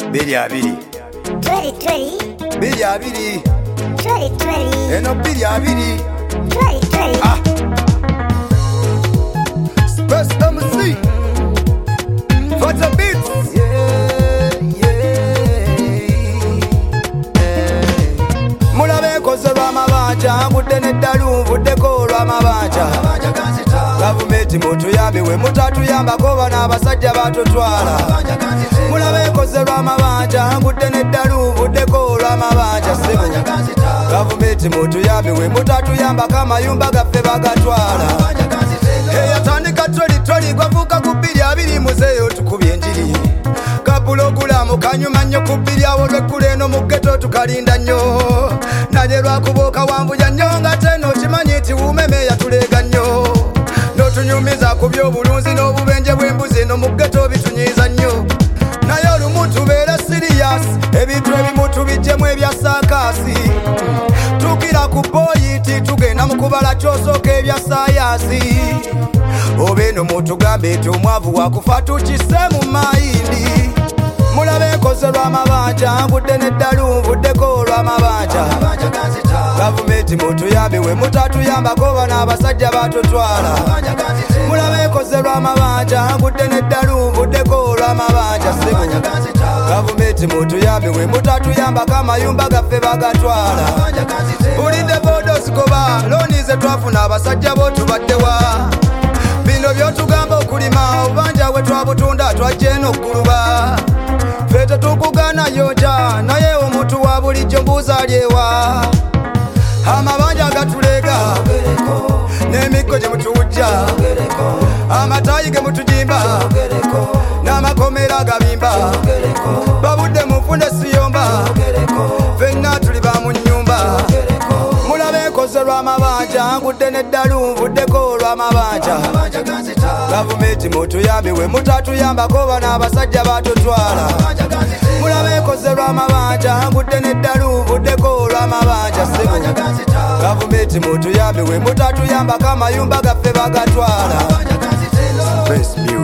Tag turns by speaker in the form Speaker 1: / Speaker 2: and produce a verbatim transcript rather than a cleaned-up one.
Speaker 1: Bili abiri
Speaker 2: Tweri tweri
Speaker 1: Bili abiri
Speaker 2: Tweri tweri
Speaker 1: Eno bili abiri
Speaker 2: Tweri tweri
Speaker 1: Ah Space M C Fata Beats Yeah, yeah Mulabe koze lw'amabanja Ngudde n'eddalu nvuddeko lw'amabanja Gavumenti mutuyambe we mutatuyambako bano abasajja batutwala Mulabe koze lw'amabanja ngudde n'eddalu nvuddeko lw'amabanja sebo Gavumenti mutuyambe we mutatuyambako amayumba gaffe bagatwala eyatandika troli troli gwavuka ku bbiri abiri muzeeyo tukubye enjiri kapulogulamu kanyuma nnyo ku bbiri awo lwekkulu eno mu ggeto tukalinda nnyo naye lwakubuuka wambuya nnyo nga teno kimanyi nti wumeme yatuleega nnyo notunyumiza ku by'obulunzi n'obubenje bw'embuzi no mu ggeto bitunyiiza nnyo naye olumu tubeere siriyasi ebintu ebimu tubijjemu ebya saakaasi tukira ku boyiti tugenda mu kubala kyosooka ebya saayansi oba eno mutugambe nti omwavu wakufa tukise mu mayindi mulabe enkoze lw'amabanja ngudde n'eddalu nvuddeko lw'amabanja gavumenti mutuyambe we mutatuyambako bano abasajja batutwala mulabe enkoze lw'amabanja ngudde n'eddalu nvuddeko lw'amabanja sebo gavumenti mutuyambe we mutatuyambako amayumba gaffe bagatwala bulidde bodozigoba looni ze twafuna abasajja bo tubaddewa bino byotugamba okulima obubanja we twabutunda twajja eno ogguluba ffe tetukugana yonja naye omuntu wa bulijjo mbuuza alyewa amabanja gatuleega n'emiggo gye mutuwujja amatayi ge mutujimba n'amakomera agabimba babudde munfune siyomba ffenna tuli ba mu nnyumba mulabe enkoze lw'amabanja ngudde n'eddalu nvuddeko lw'amabanja gavumenti mutuyambe we mutatuyambako bano abasajja batutwala mulabe enkoze lw'amabanja ngudde n'eddalu nvuddeko lw'amabanja sebo gavumenti mutuyambe we mutatuyambako amayumba gaffe bagatwala